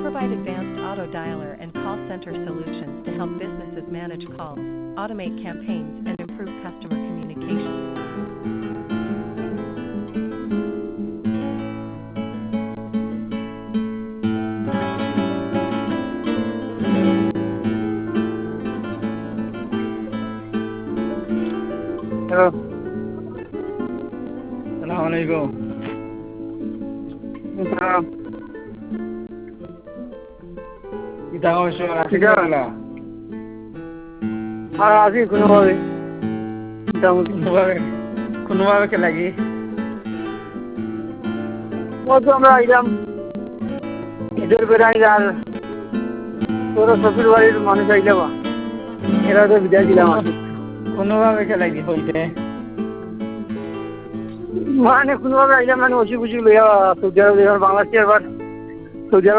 provide advanced auto dialer and call center solutions to help businesses manage calls, automate campaigns, and improve customer communications. Hello, সালাম আলাইকুম। আছি কোনোভাবে মোটামুটি কোনোভাবে কে লাগি আমরা আইলাম ঈদের বেড়াই আর তোর শ্বশুর বাড়ির মানুষ আইলাম এরা তো বিদায় দিলাম আর কোনোভাবে কে লাগি হইতে মানে কোনোভাবে আইলাম মানে অসুখ বিসুখ লইয়া সৌদি আরব বাংলাদেশে আবার সৌদি আরব